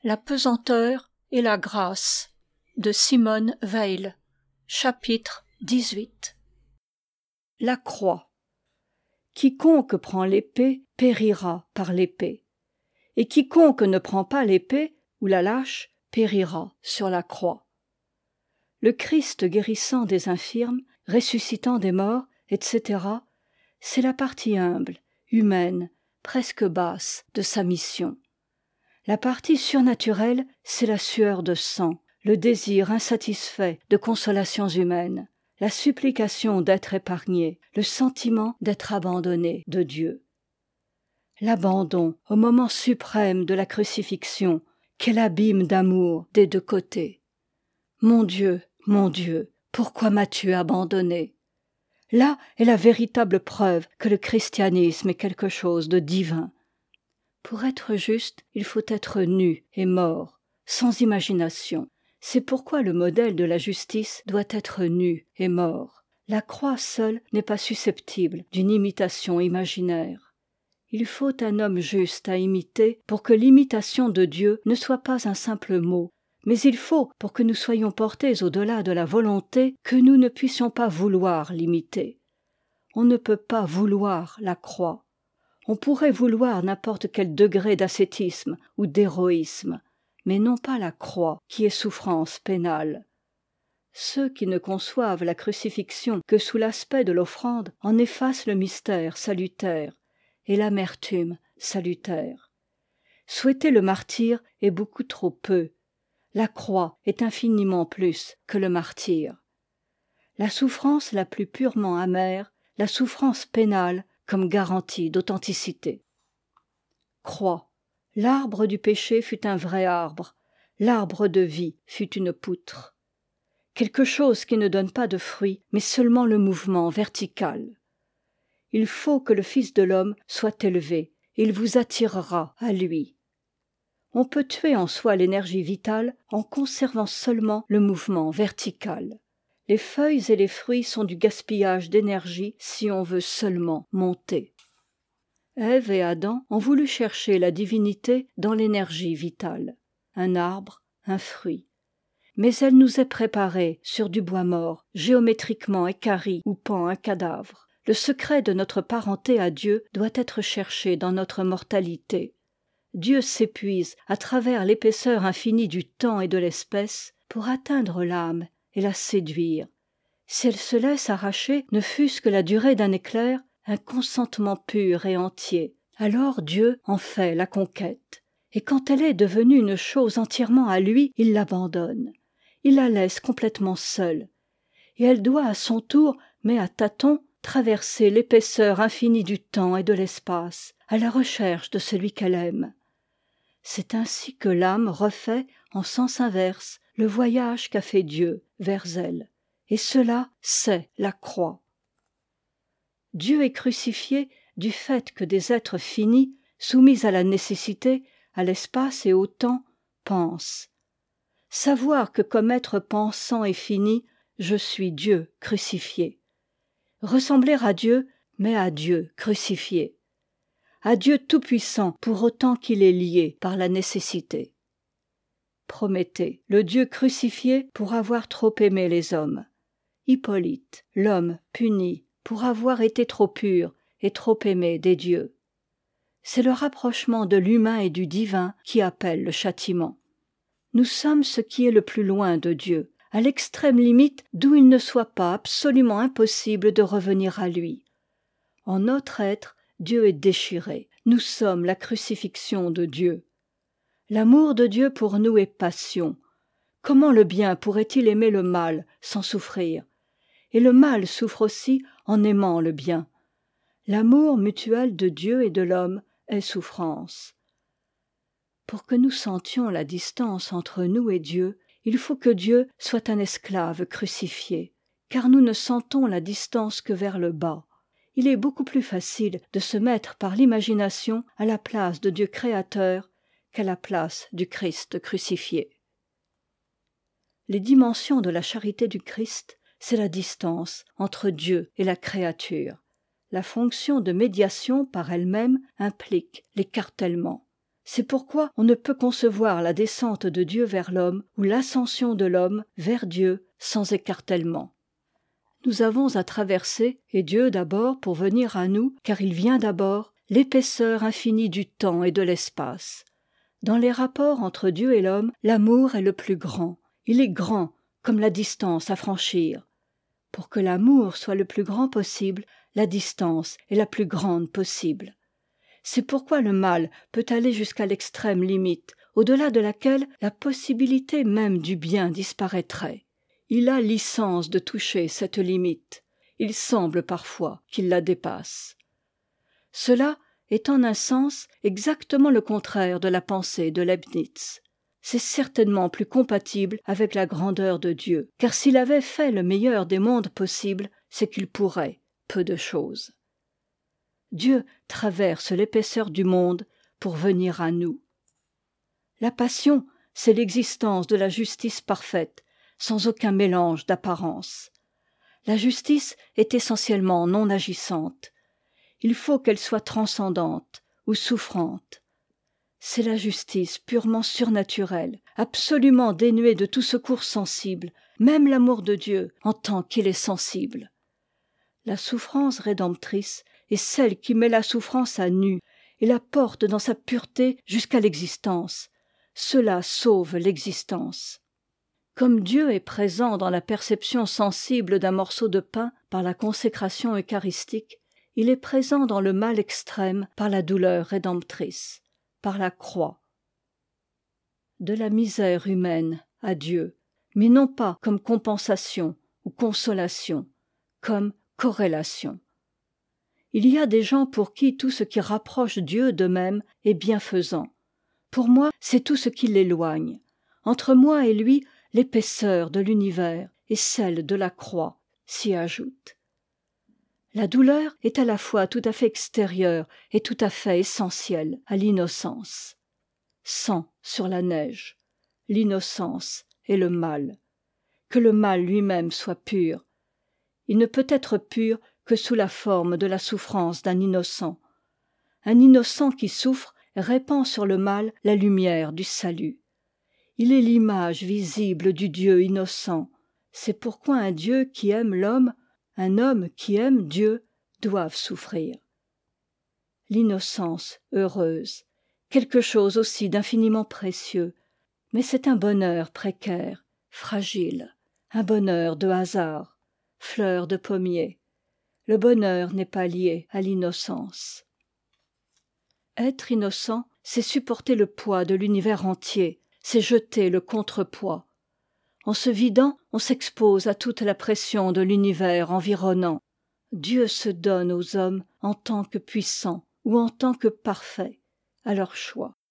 La pesanteur et la grâce de Simone Weil. Chapitre 18. La croix. Quiconque prend l'épée périra par l'épée, et quiconque ne prend pas l'épée ou la lâche périra sur la croix. Le Christ guérissant des infirmes, ressuscitant des morts, etc., c'est la partie humble, humaine, presque basse de sa mission. La partie surnaturelle, c'est la sueur de sang, le désir insatisfait de consolations humaines, la supplication d'être épargné, le sentiment d'être abandonné de Dieu. L'abandon au moment suprême de la crucifixion, quel abîme d'amour des deux côtés. Mon Dieu, pourquoi m'as-tu abandonné ? Là est la véritable preuve que le christianisme est quelque chose de divin. Pour être juste, il faut être nu et mort, sans imagination. C'est pourquoi le modèle de la justice doit être nu et mort. La croix seule n'est pas susceptible d'une imitation imaginaire. Il faut un homme juste à imiter pour que l'imitation de Dieu ne soit pas un simple mot, mais il faut, pour que nous soyons portés au-delà de la volonté, que nous ne puissions pas vouloir l'imiter. On ne peut pas vouloir la croix. On pourrait vouloir n'importe quel degré d'ascétisme ou d'héroïsme, mais non pas la croix qui est souffrance pénale. Ceux qui ne conçoivent la crucifixion que sous l'aspect de l'offrande en effacent le mystère salutaire et l'amertume salutaire. Souhaiter le martyre est beaucoup trop peu. La croix est infiniment plus que le martyre. La souffrance la plus purement amère, la souffrance pénale comme garantie d'authenticité. Croix. L'arbre du péché fut un vrai arbre, l'arbre de vie fut une poutre. Quelque chose qui ne donne pas de fruits, mais seulement le mouvement vertical. Il faut que le Fils de l'homme soit élevé, et il vous attirera à lui. On peut tuer en soi l'énergie vitale en conservant seulement le mouvement vertical. Les feuilles et les fruits sont du gaspillage d'énergie si on veut seulement monter. Ève et Adam ont voulu chercher la divinité dans l'énergie vitale. Un arbre, un fruit. Mais elle nous est préparée sur du bois mort, géométriquement équarri où pend un cadavre. Le secret de notre parenté à Dieu doit être cherché dans notre mortalité. Dieu s'épuise à travers l'épaisseur infinie du temps et de l'espèce pour atteindre l'âme et la séduire. Si elle se laisse arracher, ne fût-ce que la durée d'un éclair, un consentement pur et entier, alors Dieu en fait la conquête. Et quand elle est devenue une chose entièrement à lui, il l'abandonne. Il la laisse complètement seule. Et elle doit à son tour, mais à tâtons, traverser l'épaisseur infinie du temps et de l'espace, à la recherche de celui qu'elle aime. C'est ainsi que l'âme refait, en sens inverse, le voyage qu'a fait Dieu vers elle. Et cela, c'est la croix. Dieu est crucifié du fait que des êtres finis, soumis à la nécessité, à l'espace et au temps, pensent. Savoir que comme être pensant et fini, je suis Dieu crucifié. Ressembler à Dieu, mais à Dieu crucifié. À Dieu tout-puissant pour autant qu'il est lié par la nécessité. Prométhée, le Dieu crucifié pour avoir trop aimé les hommes. Hippolyte, l'homme puni pour avoir été trop pur et trop aimé des dieux. C'est le rapprochement de l'humain et du divin qui appelle le châtiment. Nous sommes ce qui est le plus loin de Dieu, à l'extrême limite d'où il ne soit pas absolument impossible de revenir à lui. En notre être, Dieu est déchiré. Nous sommes la crucifixion de Dieu. L'amour de Dieu pour nous est passion. Comment le bien pourrait-il aimer le mal sans souffrir ? Et le mal souffre aussi en aimant le bien. L'amour mutuel de Dieu et de l'homme est souffrance. Pour que nous sentions la distance entre nous et Dieu, il faut que Dieu soit un esclave crucifié, car nous ne sentons la distance que vers le bas. Il est beaucoup plus facile de se mettre par l'imagination à la place de Dieu créateur qu'à la place du Christ crucifié. Les dimensions de la charité du Christ, c'est la distance entre Dieu et la créature. La fonction de médiation par elle-même implique l'écartèlement. C'est pourquoi on ne peut concevoir la descente de Dieu vers l'homme ou l'ascension de l'homme vers Dieu sans écartèlement. Nous avons à traverser, et Dieu d'abord pour venir à nous, car il vient d'abord, l'épaisseur infinie du temps et de l'espace. Dans les rapports entre Dieu et l'homme, l'amour est le plus grand. Il est grand comme la distance à franchir. Pour que l'amour soit le plus grand possible, la distance est la plus grande possible. C'est pourquoi le mal peut aller jusqu'à l'extrême limite, au-delà de laquelle la possibilité même du bien disparaîtrait. Il a licence de toucher cette limite. Il semble parfois qu'il la dépasse. Cela est en un sens exactement le contraire de la pensée de Leibniz. C'est certainement plus compatible avec la grandeur de Dieu, car s'il avait fait le meilleur des mondes possibles, c'est qu'il pourrait peu de choses. Dieu traverse l'épaisseur du monde pour venir à nous. La passion, c'est l'existence de la justice parfaite, sans aucun mélange d'apparence. La justice est essentiellement non agissante. Il faut qu'elle soit transcendante ou souffrante. C'est la justice purement surnaturelle, absolument dénuée de tout secours sensible, même l'amour de Dieu en tant qu'il est sensible. La souffrance rédemptrice est celle qui met la souffrance à nu et la porte dans sa pureté jusqu'à l'existence. Cela sauve l'existence. Comme Dieu est présent dans la perception sensible d'un morceau de pain par la consécration eucharistique, il est présent dans le mal extrême par la douleur rédemptrice, par la croix. De la misère humaine à Dieu, mais non pas comme compensation ou consolation, comme corrélation. Il y a des gens pour qui tout ce qui rapproche Dieu d'eux-mêmes est bienfaisant. Pour moi, c'est tout ce qui l'éloigne. Entre moi et lui, l'épaisseur de l'univers et celle de la croix s'y ajoutent. La douleur est à la fois tout à fait extérieure et tout à fait essentielle à l'innocence. Sang sur la neige, l'innocence et le mal. Que le mal lui-même soit pur. Il ne peut être pur que sous la forme de la souffrance d'un innocent. Un innocent qui souffre répand sur le mal la lumière du salut. Il est l'image visible du Dieu innocent. C'est pourquoi un Dieu qui aime l'homme, un homme qui aime Dieu, doivent souffrir. L'innocence heureuse, quelque chose aussi d'infiniment précieux, mais c'est un bonheur précaire, fragile, un bonheur de hasard, fleur de pommier. Le bonheur n'est pas lié à l'innocence. Être innocent, c'est supporter le poids de l'univers entier, c'est jeter le contrepoids. En se vidant, on s'expose à toute la pression de l'univers environnant. Dieu se donne aux hommes en tant que puissants ou en tant que parfaits, à leur choix.